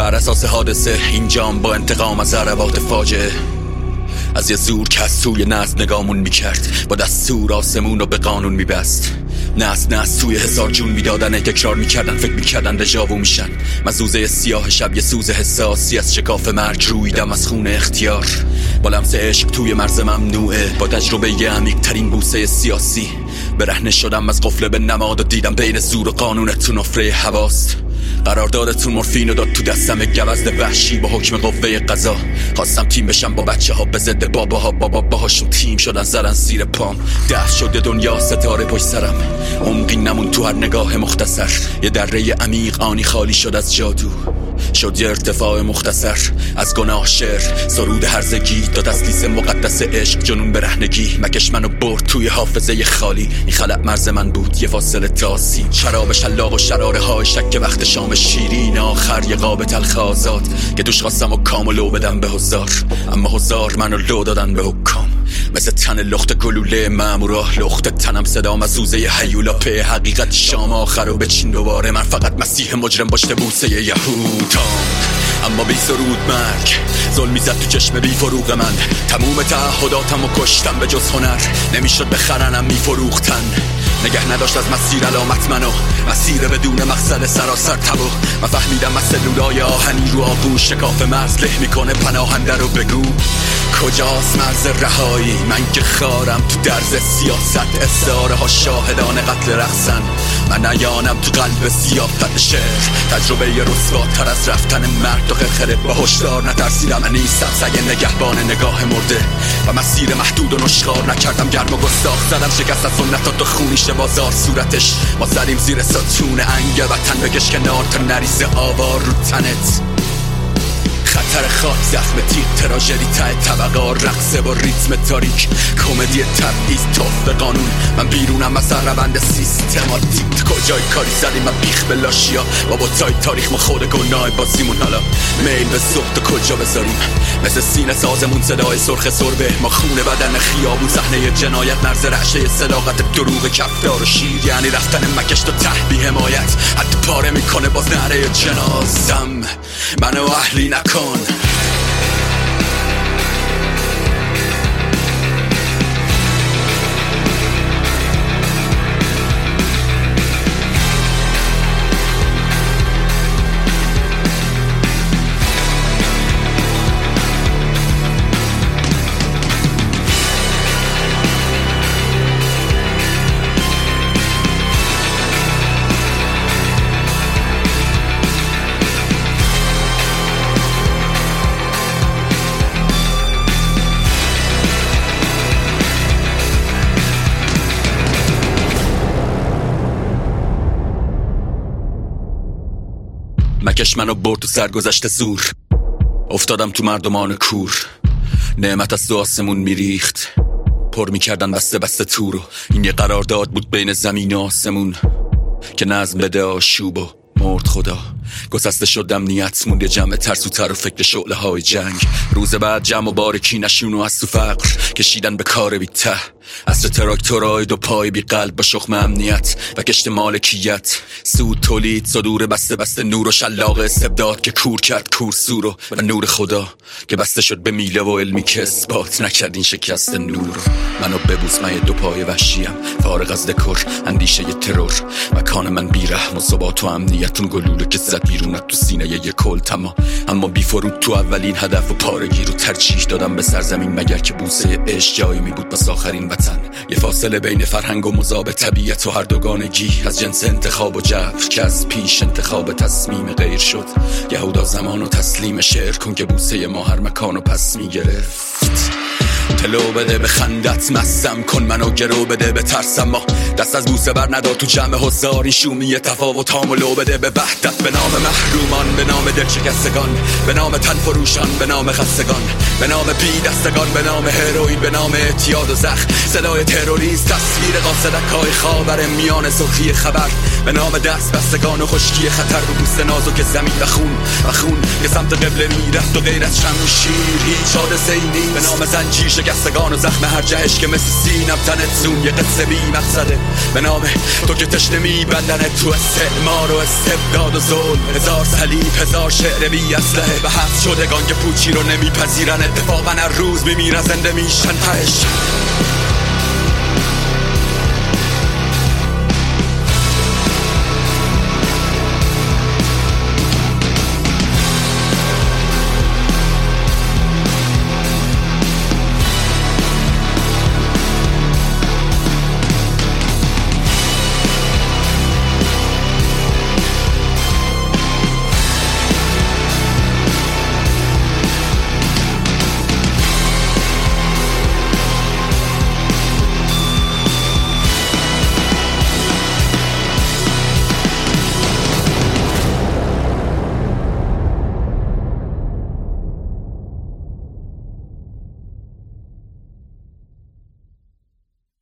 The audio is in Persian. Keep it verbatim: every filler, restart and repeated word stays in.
بر اساس حادثه این جام با انتقام از ضربات فاجعه از یه زور که از توی نزد نگامون میکرد، با دستور آسمون رو به قانون میبست. نسل نسل توی هزار جون میدادن، تکرار میکردن، فکر میکردن دژاوو میشن. مزوزه سیاه شب یه سوز حساسی از شکاف مرگ رویدم از خون اختیار. با لمس عشق توی مرز ممنوعه، با تجربه یه عمیق ترین بوسه سیاسی برهنه شدم از قفل به نماد و دیدم بین زور و قانونتون نفره هواست. قراردادتون مورفین رو داد تو دستم گوزد وحشی با حکم قوه قضا. خواستم تیم بشم با بچه ها به ضد باباها، بابا باهاشون تیم شدن زدن زیر پام. ده شده دنیا ستاره پشت سرم، عمقی نمون تو هر نگاه مختصر. یه دره عمیق آنی خالی شد از جادو، شد یه ارتفاع مختصر از گناه. شعر سرود هرزگی داد از لیس مقدس عشق جنون برهنگی. مکش منو برد توی حافظه خالی، این خلق مرز من بود یه فاصله تاسی. شراب شلاق و شراره های شک وقت شام شیرین، آخر یه قاب تلخ آزاد که دوش خواستم و کام و لو بدم به هزار. اما هزار منو لو دادن به حکام، مثل تن لخت گلوله مامورا. لخت تنم صدام از سوزه هیولا په حقیقت شام آخر رو بچین دوباره. من فقط مسیح مجرم باشته بوسه یهودام، اما بی سرود مرگ ظلم میزد تو چشم بی فروغ من. تموم تعهداتم و کشتم، به جز هنر نمیشد بخرنم میفروختن. نگه نداشت از مسیر علامت منو، مسیر بدون مقصد سراسر تبو. من فهمیدم از سلولای آهنی رو آغوش شکاف مرز له میکنه پناهنده رو. بگو کجاست مرز رهایی؟ من که خارم تو درز سیاست، استعاره ها شاهدان قتل رقصن. من نیانم تو قلب سیافت شعر، تجربه ی رسواتر از رفتن مرگ تو خرخره. با هشدار نترسیدم، من نیستم سگ نگهبان نگاه مرده و مسیر محدود و نشخار نکردم. گرم و گستاخ زدم شکست از سنتات و خونیش بازار صورتش. ما زدیم زیر ستون انگ وطن، بکش کنار تا نریزه آوار رو تنت. خطر خاک زخم تیغ تراژدی ته طبقه، رقصه با ریتم تاریک، کمدی تبعیض توف قانون. من بیرونم از روند سیستماتیک. کجای کاری زدیم من بیخ به لاشیا با بوتای تاریخ. ما خود گناه بازیمون حالا میل به سخت کجا بذاریم. مثل سینه سازمون صدای سرخ سربه، ما خونه بدن خیابون صحنه جنایت. مرز رعشه صداقت دروغ کفدار و شیر، یعنی رفتن مکش تا ته بی حمایت. حتی پاره میکنه باز نره جنازم، منو اهلی نکن. مکش منو برد تو سرگذشت زور، افتادم تو مردمان کور. نعمت از دو آسمون میریخت، پر میکردن بسته بسته تو رو. این یه قرارداد بود بین زمین و آسمون که نظم بده آشوب و مرد خدا. گسسته شدم نیت موند جمع ترسوتر و فکر شعله های جنگ. روز بعد جمع و بارکی نشون و از تو فقر کشیدن به کار بی ته. اصر تراکتورای دو پای بی قلب با شخم امنیت و کشت مالکیت. سود تولید صدور بسته بسته نور و شلاق استبداد که کور کرد کور سورو. و نور خدا که بسته شد به میله و علمی که اثبات نکرد این شکست نور. منو ببوس، من دو پای وحشیم فارغ از دکور اندیشه ی ترور. مکان من بی رحم و ثبات و امنیتون گلوله که زد بیرونت تو سینه یه کل تما. اما بی فرود تو اولین هدف و پارگی رو ترجیح دادم به سرزمین، مگر که بوسه عشق جایی می بود بس آخرین وطن. یه فاصله بین فرهنگ و مذاب طبیعت و هر دوگانگی از جنس انتخاب و جبر که از پیش انتخاب تصمیم غیر شد. یهودا زمان و تسلیم شعر کن که بوسه ما هر مکان و پس می گرفت. تلو بده به خندت مستم کن، منو گرو بده به ترسم. ما دست از بوسه بر ندار تو جمع هزار. این شومی تفاوت هامو بده به وحدت، به نام محرومان، به نام دل شکستگان، به نام تن فروشان، به نام خستگان، به نام بی دستگان، به نام هروئین، به نام اعتیاد و زخم. صدای تروریست تصویر قاصدک های خاور میان سرخی خبر. به نام دست بستگان و خشکی خطر رو بوست نازک زمین و خون و خون که سمت قبله میرفت و غیر از شم و شیر هیچ حادثه ای نیست. به نام زنجیر شکستگان و زخم هر جهش که مثل سینم تنت زون یه قصه بی مقصده. به نام تو که تشنه میبندنت تو استعمار و استبداد و ظلم. هزار صلیب هزار شعر بی اسلحه و حبس شدگان که پوچی رو نمیپذیرن. اتفاقا هر روز میمیرن زنده میشن تهش.